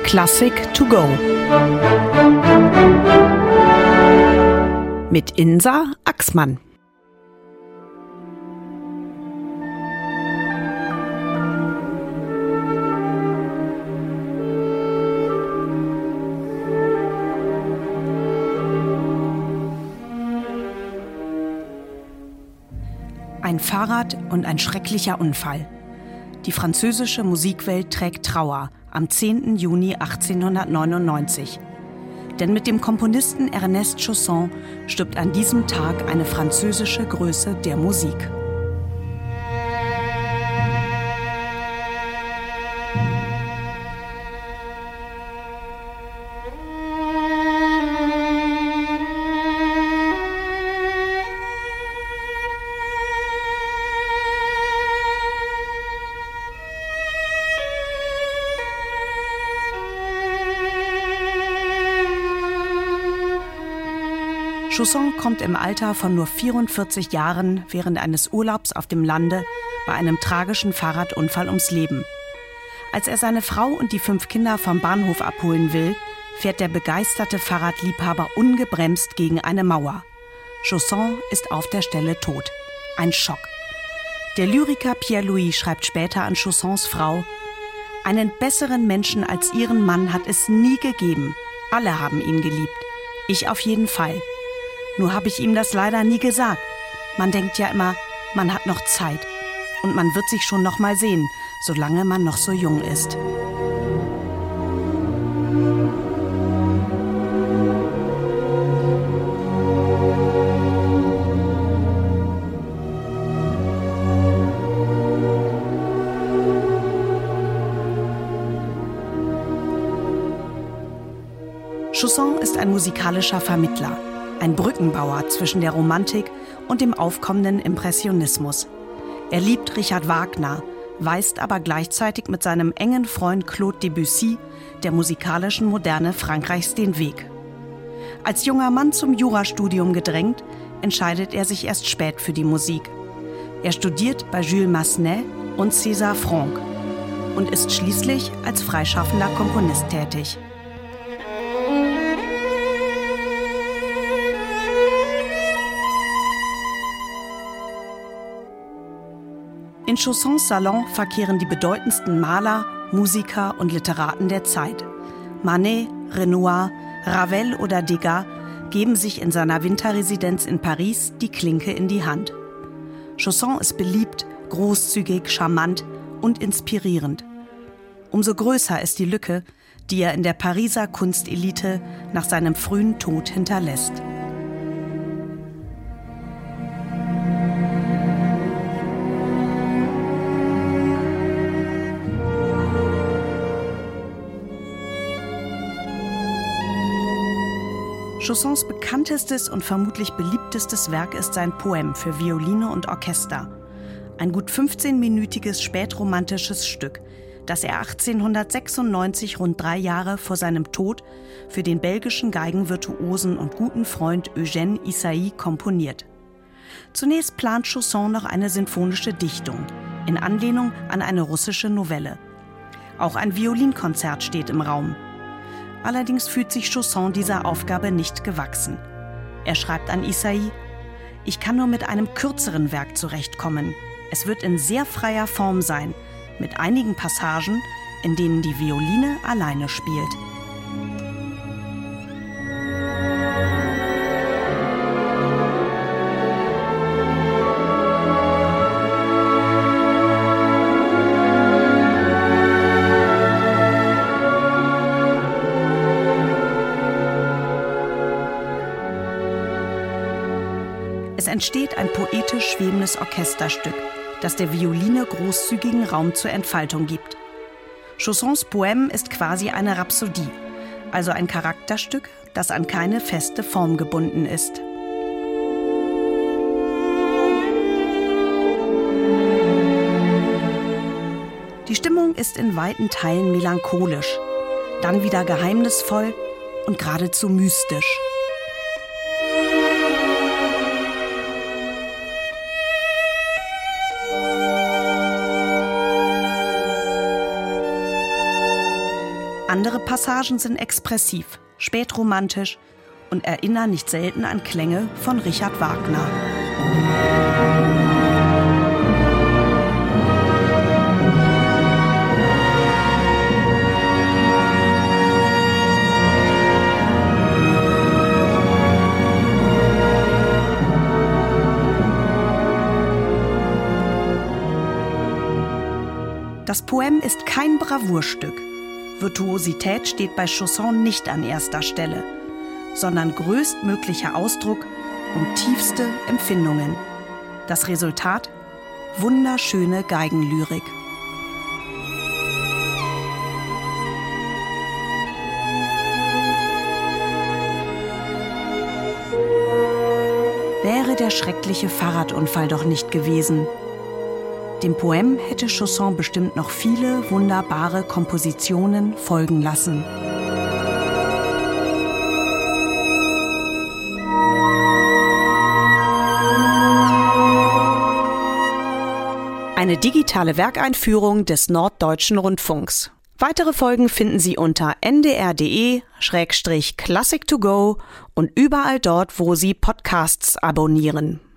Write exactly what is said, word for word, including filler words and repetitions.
Klassik to go mit Insa Axmann. Ein Fahrrad und ein schrecklicher Unfall. Die französische Musikwelt trägt Trauer am zehnten Juni achtzehnhundertneunundneunzig. Denn mit dem Komponisten Ernest Chausson stirbt an diesem Tag eine französische Größe der Musik. Chausson kommt im Alter von nur vierundvierzig Jahren während eines Urlaubs auf dem Lande bei einem tragischen Fahrradunfall ums Leben. Als er seine Frau und die fünf Kinder vom Bahnhof abholen will, fährt der begeisterte Fahrradliebhaber ungebremst gegen eine Mauer. Chausson ist auf der Stelle tot. Ein Schock. Der Lyriker Pierre Louis schreibt später an Chaussons Frau: Einen besseren Menschen als ihren Mann hat es nie gegeben. Alle haben ihn geliebt. Ich auf jeden Fall. Nur habe ich ihm das leider nie gesagt. Man denkt ja immer, man hat noch Zeit. Und man wird sich schon noch mal sehen, solange man noch so jung ist. Chausson ist ein musikalischer Vermittler. Ein Brückenbauer zwischen der Romantik und dem aufkommenden Impressionismus. Er liebt Richard Wagner, weist aber gleichzeitig mit seinem engen Freund Claude Debussy der musikalischen Moderne Frankreichs den Weg. Als junger Mann zum Jurastudium gedrängt, entscheidet er sich erst spät für die Musik. Er studiert bei Jules Massenet und César Franck und ist schließlich als freischaffender Komponist tätig. In Chaussons Salon verkehren die bedeutendsten Maler, Musiker und Literaten der Zeit. Manet, Renoir, Ravel oder Degas geben sich in seiner Winterresidenz in Paris die Klinke in die Hand. Chausson ist beliebt, großzügig, charmant und inspirierend. Umso größer ist die Lücke, die er in der Pariser Kunstelite nach seinem frühen Tod hinterlässt. Chaussons bekanntestes und vermutlich beliebtestes Werk ist sein Poem für Violine und Orchester. Ein gut fünfzehnminütiges spätromantisches Stück, das er achtzehnhundertsechsundneunzig, rund drei Jahre vor seinem Tod, für den belgischen Geigenvirtuosen und guten Freund Eugène Ysaÿe komponiert. Zunächst plant Chausson noch eine sinfonische Dichtung, in Anlehnung an eine russische Novelle. Auch ein Violinkonzert steht im Raum. Allerdings fühlt sich Chausson dieser Aufgabe nicht gewachsen. Er schreibt an Ysaÿe: Ich kann nur mit einem kürzeren Werk zurechtkommen. Es wird in sehr freier Form sein, mit einigen Passagen, in denen die Violine alleine spielt. Es entsteht ein poetisch schwebendes Orchesterstück, das der Violine großzügigen Raum zur Entfaltung gibt. Chaussons Poem ist quasi eine Rhapsodie, also ein Charakterstück, das an keine feste Form gebunden ist. Die Stimmung ist in weiten Teilen melancholisch, dann wieder geheimnisvoll und geradezu mystisch. Andere Passagen sind expressiv, spätromantisch und erinnern nicht selten an Klänge von Richard Wagner. Das Poème ist kein Bravourstück. Virtuosität steht bei Chausson nicht an erster Stelle, sondern größtmöglicher Ausdruck und tiefste Empfindungen. Das Resultat? Wunderschöne Geigenlyrik. Wäre der schreckliche Fahrradunfall doch nicht gewesen. Dem Poème hätte Chausson bestimmt noch viele wunderbare Kompositionen folgen lassen. Eine digitale Werkeinführung des Norddeutschen Rundfunks. Weitere Folgen finden Sie unter n d r punkt d e slash classic to go und überall dort, wo Sie Podcasts abonnieren.